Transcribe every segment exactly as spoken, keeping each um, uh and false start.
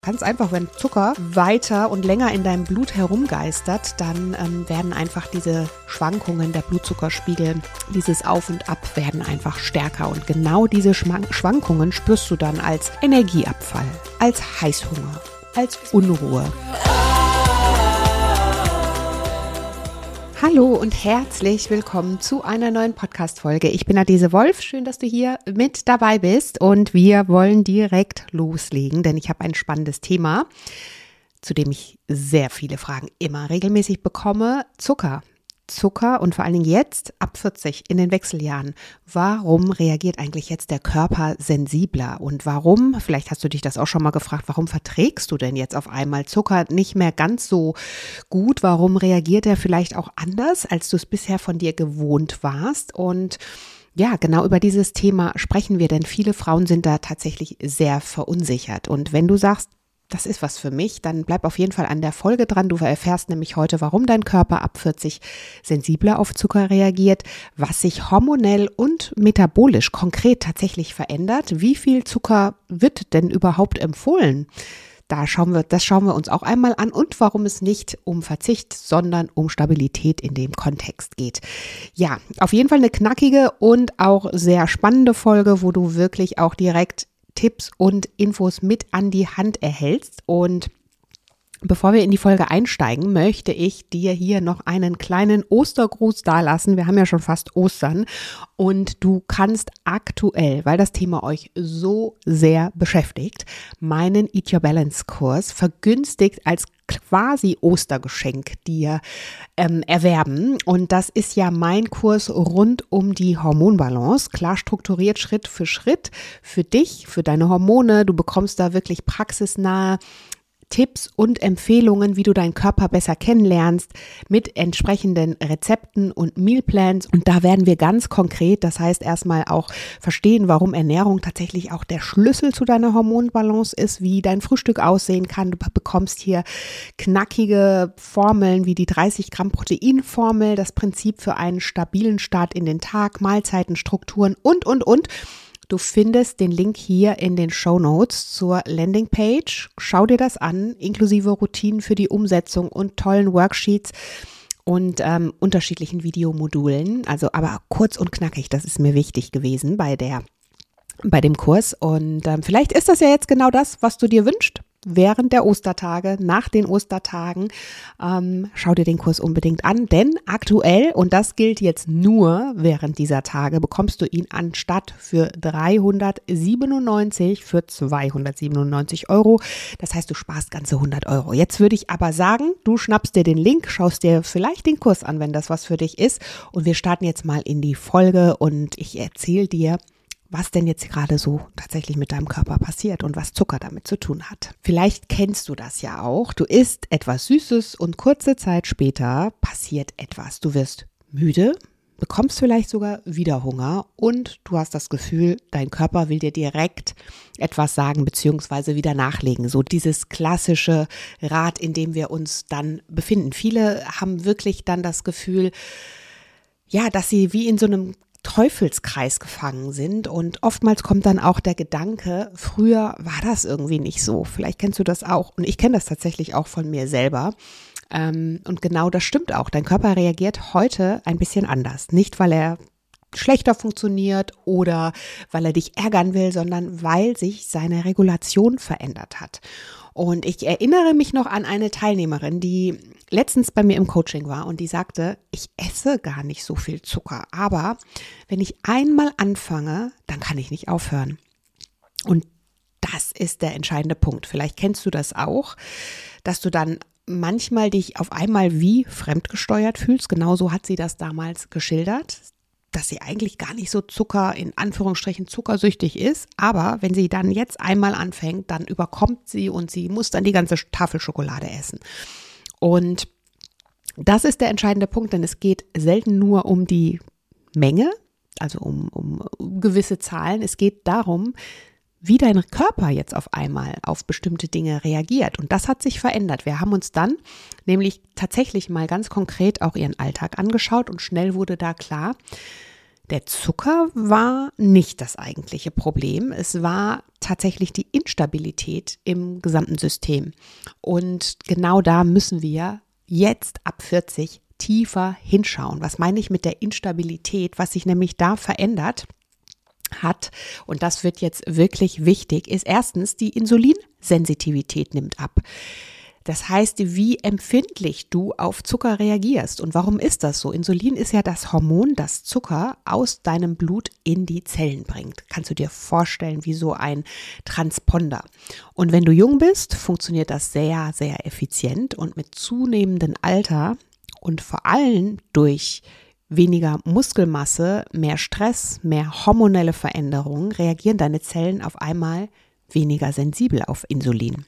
Ganz einfach, wenn Zucker weiter und länger in deinem Blut herumgeistert, dann ähm, werden einfach diese Schwankungen der Blutzuckerspiegel, dieses Auf und Ab werden einfach stärker. Und genau diese Schwank- Schwankungen spürst du dann als Energieabfall, als Heißhunger, als Unruhe. Hallo und herzlich willkommen zu einer neuen Podcast-Folge. Ich bin Adese Wolf, schön, dass du hier mit dabei bist und wir wollen direkt loslegen, denn ich habe ein spannendes Thema, zu dem ich sehr viele Fragen immer regelmäßig bekomme. Zucker. Zucker und vor allen Dingen jetzt ab vierzig in den Wechseljahren. Warum reagiert eigentlich jetzt der Körper sensibler und warum, vielleicht hast du dich das auch schon mal gefragt, warum verträgst du denn jetzt auf einmal Zucker nicht mehr ganz so gut? Warum reagiert er vielleicht auch anders, als du es bisher von dir gewohnt warst? Und ja, genau über dieses Thema sprechen wir, denn viele Frauen sind da tatsächlich sehr verunsichert. Und wenn du sagst, das ist was für mich, dann bleib auf jeden Fall an der Folge dran. Du erfährst nämlich heute, warum dein Körper ab vierzig sensibler auf Zucker reagiert, was sich hormonell und metabolisch konkret tatsächlich verändert. Wie viel Zucker wird denn überhaupt empfohlen? Da schauen wir, das schauen wir uns auch einmal an und warum es nicht um Verzicht, sondern um Stabilität in dem Kontext geht. Ja, auf jeden Fall eine knackige und auch sehr spannende Folge, wo du wirklich auch direkt Tipps und Infos mit an die Hand erhältst. Und bevor wir in die Folge einsteigen, möchte ich dir hier noch einen kleinen Ostergruß dalassen. Wir haben ja schon fast Ostern und du kannst aktuell, weil das Thema euch so sehr beschäftigt, meinen Eat Your Balance Kurs vergünstigt als quasi Ostergeschenk dir ähm, erwerben. Und das ist ja mein Kurs rund um die Hormonbalance, klar strukturiert Schritt für Schritt für dich, für deine Hormone. Du bekommst da wirklich praxisnahe Tipps und Empfehlungen, wie du deinen Körper besser kennenlernst, mit entsprechenden Rezepten und Mealplans. Und da werden wir ganz konkret, das heißt erstmal auch verstehen, warum Ernährung tatsächlich auch der Schlüssel zu deiner Hormonbalance ist, wie dein Frühstück aussehen kann. Du bekommst hier knackige Formeln wie die dreißig Gramm Proteinformel, das Prinzip für einen stabilen Start in den Tag, Mahlzeiten, Strukturen und, und, und. Du findest den Link hier in den Shownotes zur Landingpage. Schau dir das an, inklusive Routinen für die Umsetzung und tollen Worksheets und ähm, unterschiedlichen Videomodulen. Also aber kurz und knackig, das ist mir wichtig gewesen bei der, bei dem Kurs. Und ähm, vielleicht ist das ja jetzt genau das, was du dir wünschst. Während der Ostertage, nach den Ostertagen, ähm, schau dir den Kurs unbedingt an, denn aktuell, und das gilt jetzt nur während dieser Tage, bekommst du ihn anstatt für dreihundertsiebenundneunzig für zweihundertsiebenundneunzig Euro. Das heißt, du sparst ganze hundert Euro. Jetzt würde ich aber sagen, du schnappst dir den Link, schaust dir vielleicht den Kurs an, wenn das was für dich ist. Und wir starten jetzt mal in die Folge und ich erzähle dir, was denn jetzt gerade so tatsächlich mit deinem Körper passiert und was Zucker damit zu tun hat. Vielleicht kennst du das ja auch. Du isst etwas Süßes und kurze Zeit später passiert etwas. Du wirst müde, bekommst vielleicht sogar wieder Hunger und du hast das Gefühl, dein Körper will dir direkt etwas sagen bzw. wieder nachlegen. So dieses klassische Rad, in dem wir uns dann befinden. Viele haben wirklich dann das Gefühl, ja, dass sie wie in so einem Teufelskreis gefangen sind und oftmals kommt dann auch der Gedanke, früher war das irgendwie nicht so. Vielleicht kennst du das auch und ich kenne das tatsächlich auch von mir selber. Und genau das stimmt auch. Dein Körper reagiert heute ein bisschen anders. Nicht, weil er schlechter funktioniert oder weil er dich ärgern will, sondern weil sich seine Regulation verändert hat. Und ich erinnere mich noch an eine Teilnehmerin, die letztens bei mir im Coaching war und die sagte, ich esse gar nicht so viel Zucker, aber wenn ich einmal anfange, dann kann ich nicht aufhören. Und das ist der entscheidende Punkt. Vielleicht kennst du das auch, dass du dann manchmal dich auf einmal wie fremdgesteuert fühlst. Genauso hat sie das damals geschildert, dass sie eigentlich gar nicht so Zucker, in Anführungsstrichen zuckersüchtig ist, aber wenn sie dann jetzt einmal anfängt, dann überkommt sie und sie muss dann die ganze Tafel Schokolade essen. Und das ist der entscheidende Punkt, denn es geht selten nur um die Menge, also um, um gewisse Zahlen. Es geht darum, wie dein Körper jetzt auf einmal auf bestimmte Dinge reagiert. Und das hat sich verändert. Wir haben uns dann nämlich tatsächlich mal ganz konkret auch ihren Alltag angeschaut und schnell wurde da klar, der Zucker war nicht das eigentliche Problem. Es war tatsächlich die Instabilität im gesamten System. Und genau da müssen wir jetzt ab vierzig tiefer hinschauen. Was meine ich mit der Instabilität? Was sich nämlich da verändert hat, und das wird jetzt wirklich wichtig, ist erstens, die Insulinsensitivität nimmt ab. Das heißt, wie empfindlich du auf Zucker reagierst. Und warum ist das so? Insulin ist ja das Hormon, das Zucker aus deinem Blut in die Zellen bringt. Kannst du dir vorstellen, wie so ein Transponder. Und wenn du jung bist, funktioniert das sehr, sehr effizient. Und mit zunehmendem Alter und vor allem durch weniger Muskelmasse, mehr Stress, mehr hormonelle Veränderungen, reagieren deine Zellen auf einmal weniger sensibel auf Insulin.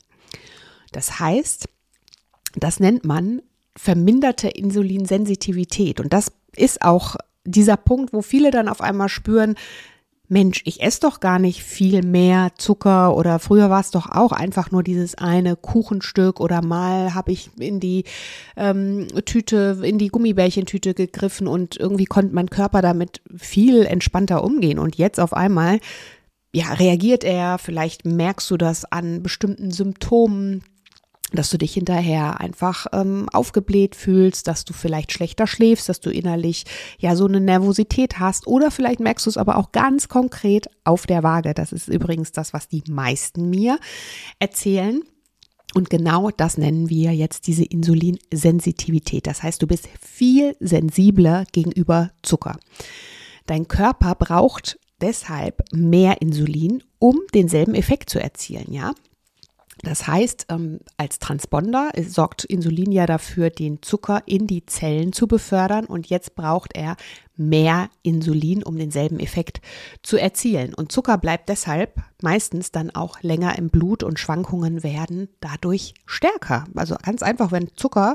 Das heißt, das nennt man verminderte Insulinsensitivität. Und das ist auch dieser Punkt, wo viele dann auf einmal spüren, Mensch, ich esse doch gar nicht viel mehr Zucker, oder früher war es doch auch einfach nur dieses eine Kuchenstück, oder mal habe ich in die ähm, Tüte, in die Gummibärchentüte gegriffen und irgendwie konnte mein Körper damit viel entspannter umgehen. Und jetzt auf einmal, ja, reagiert er, vielleicht merkst du das an bestimmten Symptomen, dass du dich hinterher einfach ähm, aufgebläht fühlst, dass du vielleicht schlechter schläfst, dass du innerlich ja so eine Nervosität hast, oder vielleicht merkst du es aber auch ganz konkret auf der Waage. Das ist übrigens das, was die meisten mir erzählen. Und genau das nennen wir jetzt diese Insulinsensitivität. Das heißt, du bist viel sensibler gegenüber Zucker. Dein Körper braucht deshalb mehr Insulin, um denselben Effekt zu erzielen, ja. Das heißt, ähm, als Transponder sorgt Insulin ja dafür, den Zucker in die Zellen zu befördern, und jetzt braucht er mehr Insulin, um denselben Effekt zu erzielen. Und Zucker bleibt deshalb meistens dann auch länger im Blut, und Schwankungen werden dadurch stärker. Also ganz einfach, wenn Zucker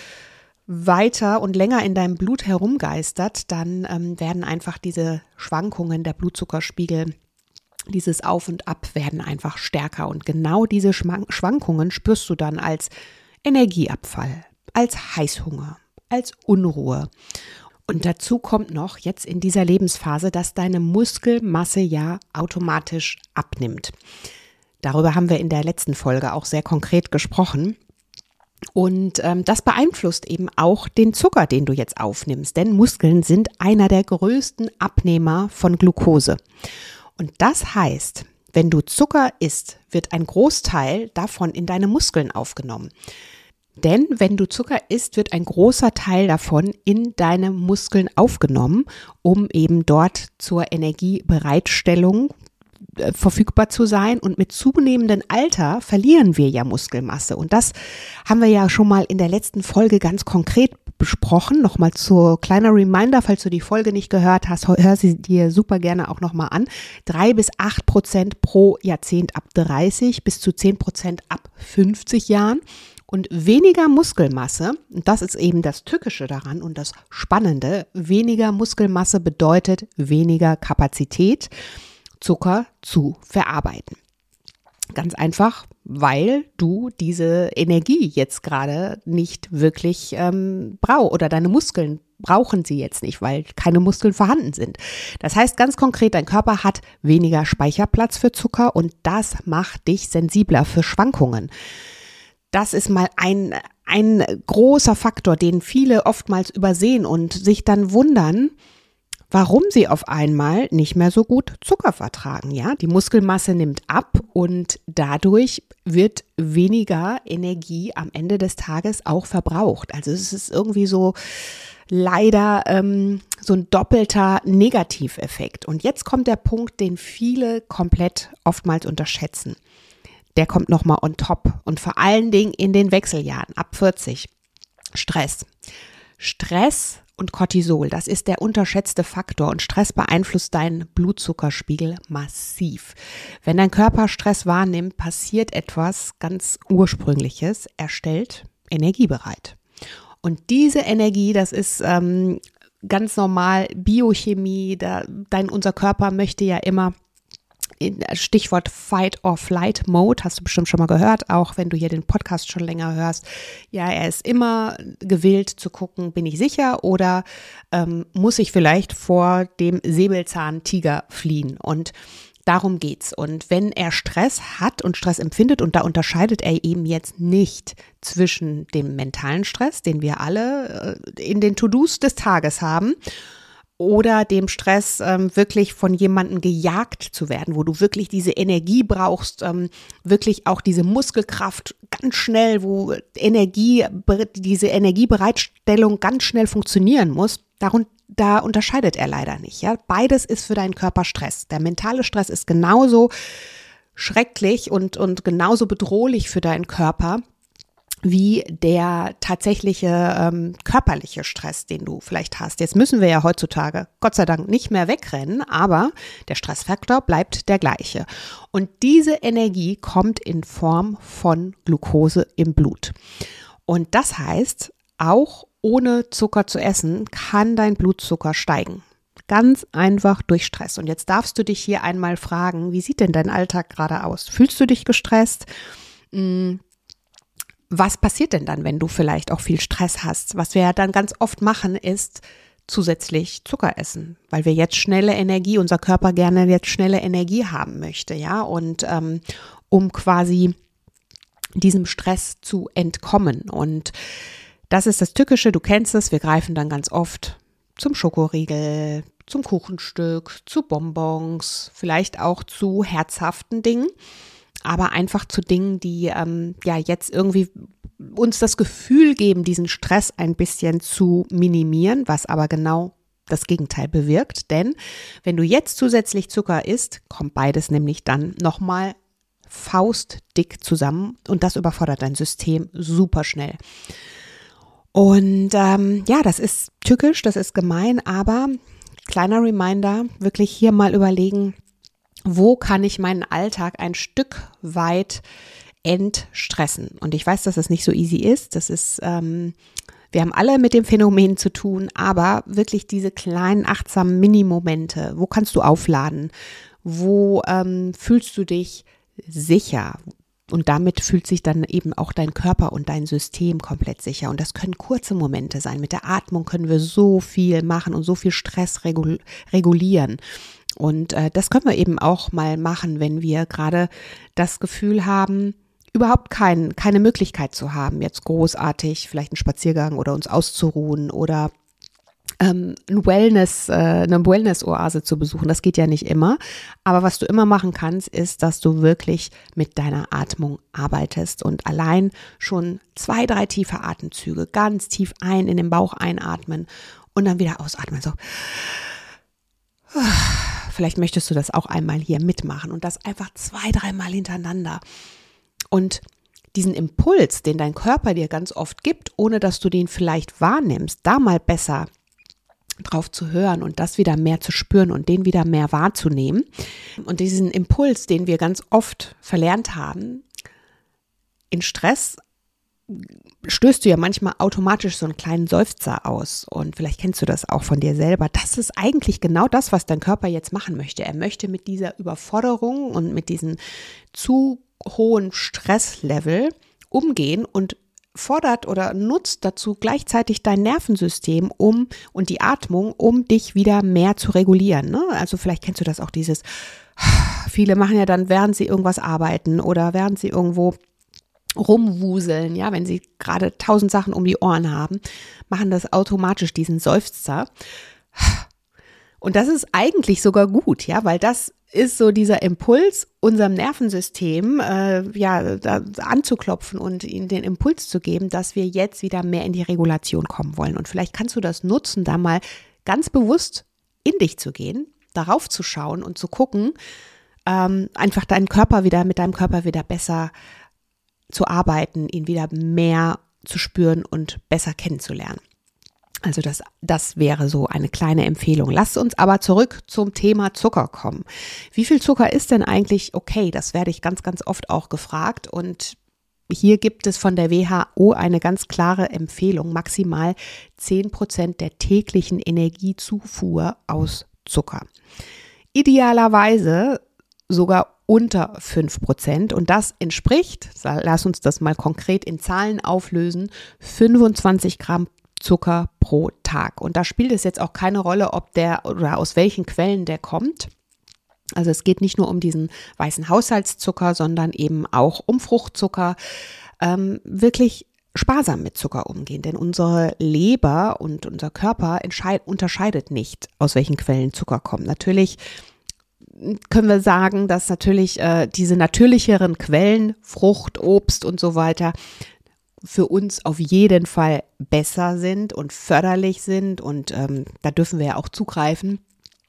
weiter und länger in deinem Blut herumgeistert, dann ähm, werden einfach diese Schwankungen der Blutzuckerspiegel, dieses Auf und Ab, werden einfach stärker. Und genau diese Schwankungen spürst du dann als Energieabfall, als Heißhunger, als Unruhe. Und dazu kommt noch jetzt in dieser Lebensphase, dass deine Muskelmasse ja automatisch abnimmt. Darüber haben wir in der letzten Folge auch sehr konkret gesprochen. Und ähm, das beeinflusst eben auch den Zucker, den du jetzt aufnimmst. Denn Muskeln sind einer der größten Abnehmer von Glucose. Und das heißt, wenn du Zucker isst, wird ein Großteil davon in deine Muskeln aufgenommen. Denn wenn du Zucker isst, wird ein großer Teil davon in deine Muskeln aufgenommen, um eben dort zur Energiebereitstellung äh, verfügbar zu sein. Und mit zunehmendem Alter verlieren wir ja Muskelmasse. Und das haben wir ja schon mal in der letzten Folge ganz konkret besprochen. Nochmal zur kleiner Reminder, falls du die Folge nicht gehört hast, hör sie dir super gerne auch nochmal an. Drei bis acht Prozent pro Jahrzehnt ab dreißig, bis zu zehn Prozent ab fünfzig Jahren. Und weniger Muskelmasse, und das ist eben das Tückische daran und das Spannende, weniger Muskelmasse bedeutet weniger Kapazität, Zucker zu verarbeiten. Ganz einfach, weil du diese Energie jetzt gerade nicht wirklich ähm, brauchst, oder deine Muskeln brauchen sie jetzt nicht, weil keine Muskeln vorhanden sind. Das heißt ganz konkret, dein Körper hat weniger Speicherplatz für Zucker, und das macht dich sensibler für Schwankungen. Das ist mal ein, ein großer Faktor, den viele oftmals übersehen und sich dann wundern, warum sie auf einmal nicht mehr so gut Zucker vertragen. Ja, die Muskelmasse nimmt ab, und dadurch wird weniger Energie am Ende des Tages auch verbraucht. Also es ist irgendwie so leider ähm, so ein doppelter Negativeffekt. Und jetzt kommt der Punkt, den viele komplett oftmals unterschätzen. Der kommt nochmal on top, und vor allen Dingen in den Wechseljahren ab vierzig. Stress. Stress und Cortisol, das ist der unterschätzte Faktor, und Stress beeinflusst deinen Blutzuckerspiegel massiv. Wenn dein Körper Stress wahrnimmt, passiert etwas ganz Ursprüngliches, er stellt Energie bereit. Und diese Energie, das ist ähm, ganz normal Biochemie, da, dein, unser Körper möchte ja immer, Stichwort Fight-or-Flight-Mode, hast du bestimmt schon mal gehört, auch wenn du hier den Podcast schon länger hörst. Ja, er ist immer gewillt zu gucken, bin ich sicher, oder ähm, muss ich vielleicht vor dem Säbelzahntiger fliehen? Und Darum geht's. Und wenn er Stress hat und Stress empfindet, und da unterscheidet er eben jetzt nicht zwischen dem mentalen Stress, den wir alle in den To-Dos des Tages haben, oder dem Stress, ähm, wirklich von jemandem gejagt zu werden, wo du wirklich diese Energie brauchst, ähm, wirklich auch diese Muskelkraft ganz schnell, wo Energie, diese Energiebereitstellung ganz schnell funktionieren muss. Darunter Da unterscheidet er leider nicht. Ja? Beides ist für deinen Körper Stress. Der mentale Stress ist genauso schrecklich und, und genauso bedrohlich für deinen Körper wie der tatsächliche ähm, körperliche Stress, den du vielleicht hast. Jetzt müssen wir ja heutzutage Gott sei Dank nicht mehr wegrennen, aber der Stressfaktor bleibt der gleiche. Und diese Energie kommt in Form von Glucose im Blut. Und das heißt, auch ohne Zucker zu essen, kann dein Blutzucker steigen. Ganz einfach durch Stress. Und jetzt darfst du dich hier einmal fragen, wie sieht denn dein Alltag gerade aus? Fühlst du dich gestresst? Was passiert denn dann, wenn du vielleicht auch viel Stress hast? Was wir ja dann ganz oft machen, ist zusätzlich Zucker essen, weil wir jetzt schnelle Energie, unser Körper gerne jetzt schnelle Energie haben möchte, ja, und ähm, um quasi diesem Stress zu entkommen. Und das ist das Tückische, du kennst es, wir greifen dann ganz oft zum Schokoriegel, zum Kuchenstück, zu Bonbons, vielleicht auch zu herzhaften Dingen, aber einfach zu Dingen, die ähm, ja jetzt irgendwie uns das Gefühl geben, diesen Stress ein bisschen zu minimieren, was aber genau das Gegenteil bewirkt. Denn wenn du jetzt zusätzlich Zucker isst, kommt beides nämlich dann nochmal faustdick zusammen und das überfordert dein System super schnell. Und ähm, ja, das ist tückisch, das ist gemein, aber kleiner Reminder, wirklich hier mal überlegen, wo kann ich meinen Alltag ein Stück weit entstressen? Und ich weiß, dass das nicht so easy ist, das ist, ähm, wir haben alle mit dem Phänomen zu tun, aber wirklich diese kleinen achtsamen Mini-Momente, wo kannst du aufladen? Wo ähm, fühlst du dich sicher? Und damit fühlt sich dann eben auch dein Körper und dein System komplett sicher. Und das können kurze Momente sein. Mit der Atmung können wir so viel machen und so viel Stress regul- regulieren. Und äh, das können wir eben auch mal machen, wenn wir gerade das Gefühl haben, überhaupt kein, keine Möglichkeit zu haben, jetzt großartig vielleicht einen Spaziergang oder uns auszuruhen oder ähm, ein Wellness, äh, eine Wellness-Oase zu besuchen. Das geht ja nicht immer. Aber was du immer machen kannst, ist, dass du wirklich mit deiner Atmung arbeitest und allein schon zwei, drei tiefe Atemzüge, ganz tief ein in den Bauch einatmen und dann wieder ausatmen. So. Vielleicht möchtest du das auch einmal hier mitmachen und das einfach zwei, dreimal hintereinander. Und diesen Impuls, den dein Körper dir ganz oft gibt, ohne dass du den vielleicht wahrnimmst, da mal besser drauf zu hören und das wieder mehr zu spüren und den wieder mehr wahrzunehmen. Und diesen Impuls, den wir ganz oft verlernt haben, in Stress stößt du ja manchmal automatisch so einen kleinen Seufzer aus und vielleicht kennst du das auch von dir selber. Das ist eigentlich genau das, was dein Körper jetzt machen möchte. Er möchte mit dieser Überforderung und mit diesem zu hohen Stresslevel umgehen und fordert oder nutzt dazu gleichzeitig dein Nervensystem um und die Atmung, um dich wieder mehr zu regulieren. Ne? Also vielleicht kennst du das auch, dieses, viele machen ja dann, während sie irgendwas arbeiten oder während sie irgendwo rumwuseln, ja, wenn sie gerade tausend Sachen um die Ohren haben, machen das automatisch diesen Seufzer. Und das ist eigentlich sogar gut, ja, weil das ist so dieser Impuls, unserem Nervensystem äh, ja da anzuklopfen und ihnen den Impuls zu geben, dass wir jetzt wieder mehr in die Regulation kommen wollen. Und vielleicht kannst du das nutzen, da mal ganz bewusst in dich zu gehen, darauf zu schauen und zu gucken, ähm, einfach deinen Körper wieder, mit deinem Körper wieder besser zu arbeiten, ihn wieder mehr zu spüren und besser kennenzulernen. Also das, das wäre so eine kleine Empfehlung. Lass uns aber zurück zum Thema Zucker kommen. Wie viel Zucker ist denn eigentlich okay? Das werde ich ganz, ganz oft auch gefragt und hier gibt es von der W H O eine ganz klare Empfehlung, maximal zehn Prozent der täglichen Energiezufuhr aus Zucker. Idealerweise sogar unter fünf Prozent und das entspricht, lass uns das mal konkret in Zahlen auflösen, fünfundzwanzig Gramm Zucker pro Tag. Und da spielt es jetzt auch keine Rolle, ob der oder aus welchen Quellen der kommt. Also es geht nicht nur um diesen weißen Haushaltszucker, sondern eben auch um Fruchtzucker. Ähm, wirklich sparsam mit Zucker umgehen, denn unsere Leber und unser Körper entscheid- unterscheidet nicht, aus welchen Quellen Zucker kommt. Natürlich können wir sagen, dass natürlich äh, diese natürlicheren Quellen, Frucht, Obst und so weiter, für uns auf jeden Fall besser sind und förderlich sind und ähm, da dürfen wir ja auch zugreifen.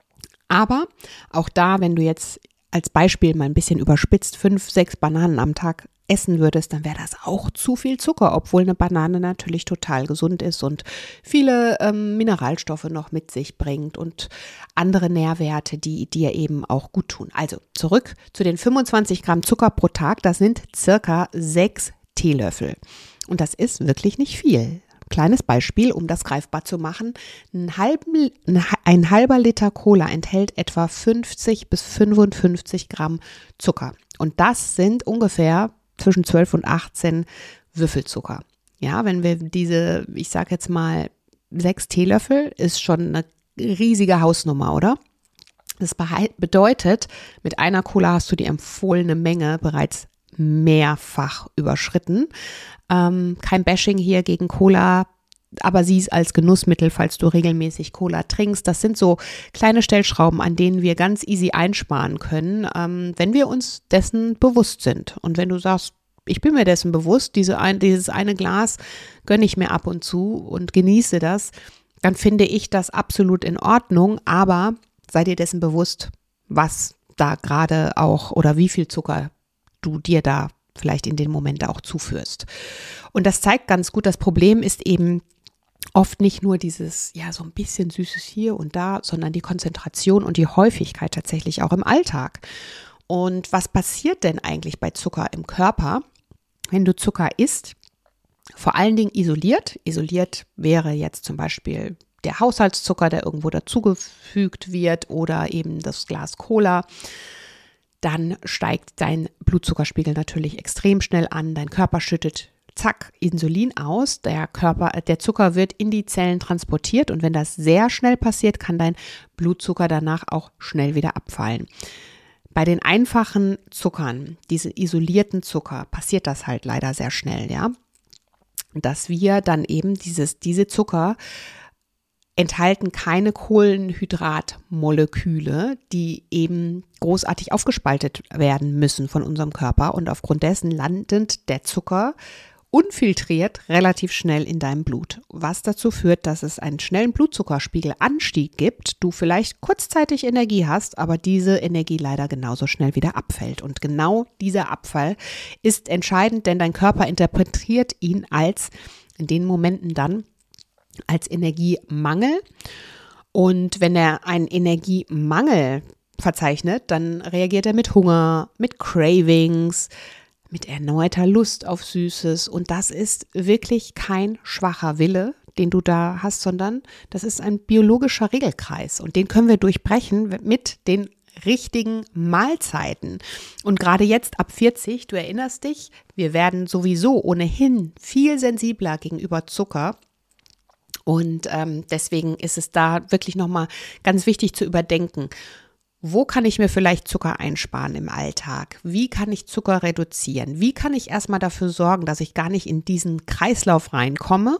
Aber auch da, wenn du jetzt als Beispiel mal ein bisschen überspitzt fünf, sechs Bananen am Tag essen würdest, dann wäre das auch zu viel Zucker, obwohl eine Banane natürlich total gesund ist und viele ähm, Mineralstoffe noch mit sich bringt und andere Nährwerte, die dir eben auch gut tun. Also zurück zu den fünfundzwanzig Gramm Zucker pro Tag, das sind circa sechs Teelöffel. Und das ist wirklich nicht viel. Kleines Beispiel, um das greifbar zu machen. Ein, halben, ein halber Liter Cola enthält etwa fünfzig bis fünfundfünfzig Gramm Zucker. Und das sind ungefähr zwischen zwölf und achtzehn Würfelzucker. Ja, wenn wir diese, ich sage jetzt mal, sechs Teelöffel, ist schon eine riesige Hausnummer, oder? Das bedeutet, mit einer Cola hast du die empfohlene Menge bereits mehrfach überschritten. Ähm, kein Bashing hier gegen Cola, aber sieh es als Genussmittel, falls du regelmäßig Cola trinkst. Das sind so kleine Stellschrauben, an denen wir ganz easy einsparen können, ähm, wenn wir uns dessen bewusst sind. Und wenn du sagst, ich bin mir dessen bewusst, diese ein, dieses eine Glas gönne ich mir ab und zu und genieße das, dann finde ich das absolut in Ordnung, aber sei dir dessen bewusst, was da gerade auch oder wie viel Zucker du dir da vielleicht in dem Moment auch zuführst. Und das zeigt ganz gut, das Problem ist eben oft nicht nur dieses, ja, so ein bisschen Süßes hier und da, sondern die Konzentration und die Häufigkeit tatsächlich auch im Alltag. Und was passiert denn eigentlich bei Zucker im Körper, wenn du Zucker isst? Vor allen Dingen isoliert. Isoliert wäre jetzt zum Beispiel der Haushaltszucker, der irgendwo dazugefügt wird oder eben das Glas Cola. Dann steigt dein Blutzuckerspiegel natürlich extrem schnell an. Dein Körper schüttet, zack, Insulin aus. Der Körper, der Zucker wird in die Zellen transportiert und wenn das sehr schnell passiert, kann dein Blutzucker danach auch schnell wieder abfallen. Bei den einfachen Zuckern, diese isolierten Zucker, passiert das halt leider sehr schnell, ja, dass wir dann eben dieses, diese Zucker enthalten keine Kohlenhydratmoleküle, die eben großartig aufgespaltet werden müssen von unserem Körper und aufgrund dessen landet der Zucker unfiltriert relativ schnell in deinem Blut, was dazu führt, dass es einen schnellen Blutzuckerspiegelanstieg gibt, du vielleicht kurzzeitig Energie hast, aber diese Energie leider genauso schnell wieder abfällt und genau dieser Abfall ist entscheidend, denn dein Körper interpretiert ihn als in den Momenten dann als Energiemangel und wenn er einen Energiemangel verzeichnet, dann reagiert er mit Hunger, mit Cravings, mit erneuter Lust auf Süßes und das ist wirklich kein schwacher Wille, den du da hast, sondern das ist ein biologischer Regelkreis und den können wir durchbrechen mit den richtigen Mahlzeiten. Und gerade jetzt ab vierzig, du erinnerst dich, wir werden sowieso ohnehin viel sensibler gegenüber Zucker. Und ähm, deswegen ist es da wirklich nochmal ganz wichtig zu überdenken, wo kann ich mir vielleicht Zucker einsparen im Alltag? Wie kann ich Zucker reduzieren? Wie kann ich erstmal dafür sorgen, dass ich gar nicht in diesen Kreislauf reinkomme,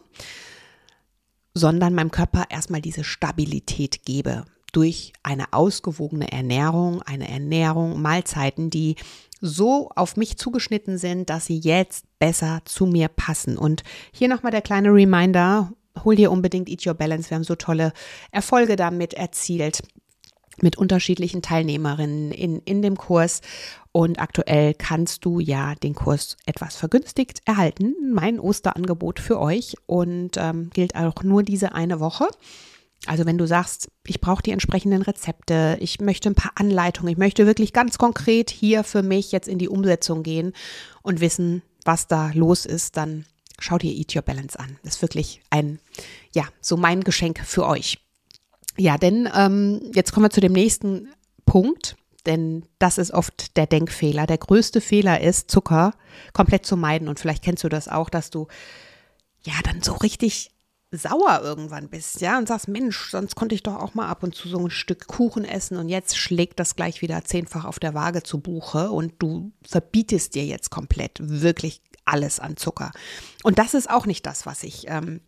sondern meinem Körper erstmal diese Stabilität gebe durch eine ausgewogene Ernährung, eine Ernährung, Mahlzeiten, die so auf mich zugeschnitten sind, dass sie jetzt besser zu mir passen. Und hier nochmal der kleine Reminder, hol dir unbedingt Eat Your Balance. Wir haben so tolle Erfolge damit erzielt mit unterschiedlichen Teilnehmerinnen in, in dem Kurs. Und aktuell kannst du ja den Kurs etwas vergünstigt erhalten. Mein Osterangebot für euch und ähm, gilt auch nur diese eine Woche. Also wenn du sagst, ich brauche die entsprechenden Rezepte, ich möchte ein paar Anleitungen, ich möchte wirklich ganz konkret hier für mich jetzt in die Umsetzung gehen und wissen, was da los ist, dann schau dir Eat Your Balance an. Das ist wirklich ein, ja, so mein Geschenk für euch. Ja, denn ähm, jetzt kommen wir zu dem nächsten Punkt, denn das ist oft der Denkfehler. Der größte Fehler ist, Zucker komplett zu meiden und vielleicht kennst du das auch, dass du ja dann so richtig sauer irgendwann bist, ja, und sagst, Mensch, sonst konnte ich doch auch mal ab und zu so ein Stück Kuchen essen und jetzt schlägt das gleich wieder zehnfach auf der Waage zu Buche und du verbietest dir jetzt komplett wirklich alles an Zucker. Und das ist auch nicht das, was ich ähm,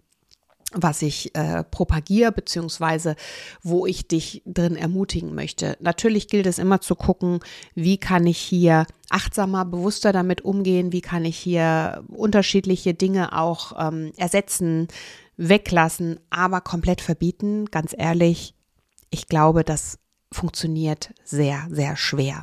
was ich äh, propagiere, beziehungsweise wo ich dich drin ermutigen möchte. Natürlich gilt es immer zu gucken, wie kann ich hier achtsamer, bewusster damit umgehen, wie kann ich hier unterschiedliche Dinge auch ähm, ersetzen, weglassen, aber komplett verbieten, ganz ehrlich, ich glaube, das funktioniert sehr, sehr schwer.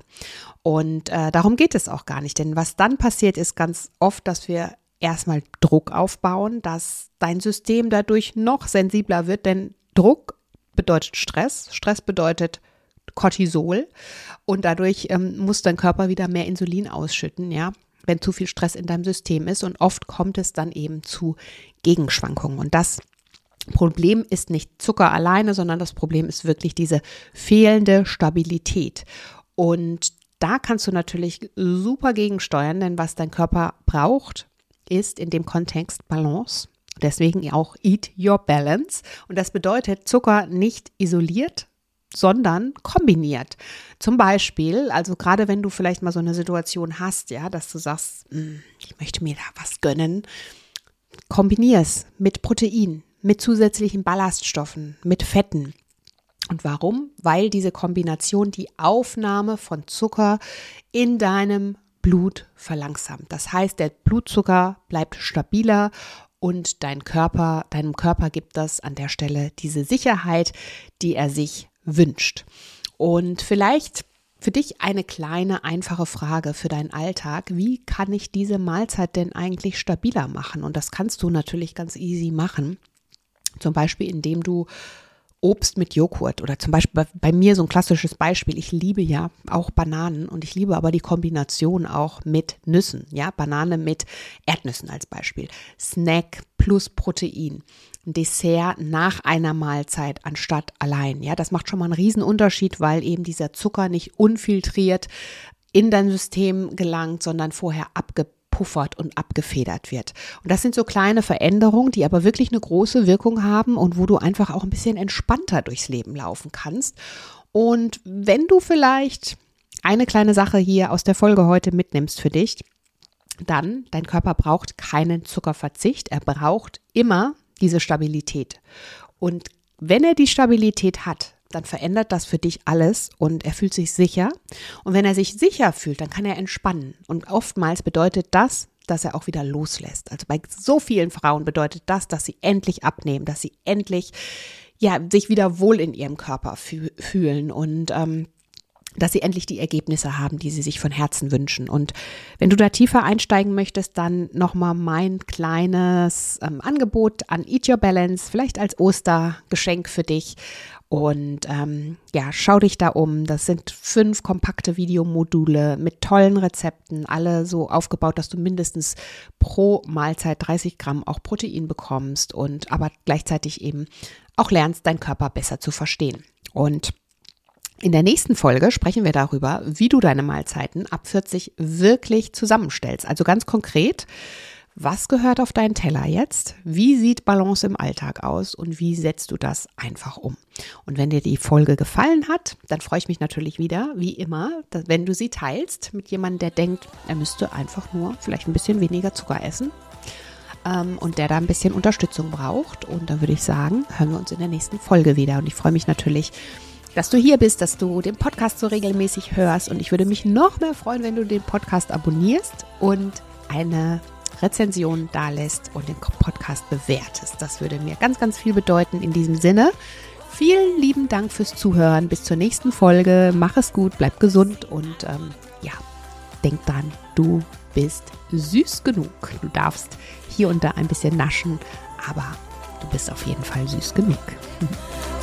Und äh, darum geht es auch gar nicht, denn was dann passiert, ist ganz oft, dass wir erstmal Druck aufbauen, dass dein System dadurch noch sensibler wird, denn Druck bedeutet Stress, Stress bedeutet Cortisol und dadurch ähm, muss dein Körper wieder mehr Insulin ausschütten, ja, wenn zu viel Stress in deinem System ist und oft kommt es dann eben zu Gegenschwankungen und das Problem ist nicht Zucker alleine, sondern das Problem ist wirklich diese fehlende Stabilität und da kannst du natürlich super gegensteuern, denn was dein Körper braucht, ist in dem Kontext Balance. Deswegen auch Eat Your Balance. Und das bedeutet Zucker nicht isoliert, sondern kombiniert. Zum Beispiel, also gerade wenn du vielleicht mal so eine Situation hast, ja, dass du sagst, ich möchte mir da was gönnen, kombinier es mit Protein, mit zusätzlichen Ballaststoffen, mit Fetten. Und warum? Weil diese Kombination die Aufnahme von Zucker in deinem Blut verlangsamt. Das heißt, der Blutzucker bleibt stabiler und dein Körper, deinem Körper gibt das an der Stelle diese Sicherheit, die er sich wünscht. Und vielleicht für dich eine kleine, einfache Frage für deinen Alltag. Wie kann ich diese Mahlzeit denn eigentlich stabiler machen? Und das kannst du natürlich ganz easy machen. Zum Beispiel, indem du Obst mit Joghurt oder zum Beispiel bei, bei mir so ein klassisches Beispiel. Ich liebe ja auch Bananen und ich liebe aber die Kombination auch mit Nüssen. Ja, Banane mit Erdnüssen als Beispiel. Snack plus Protein. Ein Dessert nach einer Mahlzeit anstatt allein. Ja, das macht schon mal einen riesen Unterschied, weil eben dieser Zucker nicht unfiltriert in dein System gelangt, sondern vorher abgepuffert und abgefedert wird. Und das sind so kleine Veränderungen, die aber wirklich eine große Wirkung haben und wo du einfach auch ein bisschen entspannter durchs Leben laufen kannst. Und wenn du vielleicht eine kleine Sache hier aus der Folge heute mitnimmst für dich, dann, dein Körper braucht keinen Zuckerverzicht, er braucht immer diese Stabilität. Und wenn er die Stabilität hat, dann verändert das für dich alles und er fühlt sich sicher. Und wenn er sich sicher fühlt, dann kann er entspannen. Und oftmals bedeutet das, dass er auch wieder loslässt. Also bei so vielen Frauen bedeutet das, dass sie endlich abnehmen, dass sie endlich ja sich wieder wohl in ihrem Körper fü- fühlen und ähm, dass sie endlich die Ergebnisse haben, die sie sich von Herzen wünschen. Und wenn du da tiefer einsteigen möchtest, dann nochmal mein kleines ähm, Angebot an Eat Your Balance, vielleicht als Ostergeschenk für dich. Und ähm, ja, schau dich da um. Das sind fünf kompakte Videomodule mit tollen Rezepten, alle so aufgebaut, dass du mindestens pro Mahlzeit dreißig Gramm auch Protein bekommst und aber gleichzeitig eben auch lernst, deinen Körper besser zu verstehen. Und in der nächsten Folge sprechen wir darüber, wie du deine Mahlzeiten ab vierzig wirklich zusammenstellst. Also ganz konkret, was gehört auf deinen Teller jetzt? Wie sieht Balance im Alltag aus und wie setzt du das einfach um? Und wenn dir die Folge gefallen hat, dann freue ich mich natürlich wieder, wie immer, dass, wenn du sie teilst mit jemandem, der denkt, er müsste einfach nur vielleicht ein bisschen weniger Zucker essen ähm, und der da ein bisschen Unterstützung braucht. Und dann würde ich sagen, hören wir uns in der nächsten Folge wieder. Und ich freue mich natürlich, dass du hier bist, dass du den Podcast so regelmäßig hörst. Und ich würde mich noch mehr freuen, wenn du den Podcast abonnierst und eine Rezension dalässt und den Podcast bewertest. Das würde mir ganz, ganz viel bedeuten. In diesem Sinne, vielen lieben Dank fürs Zuhören. Bis zur nächsten Folge. Mach es gut, bleib gesund und ähm, ja, denk dran, du bist süß genug. Du darfst hier und da ein bisschen naschen, aber du bist auf jeden Fall süß genug.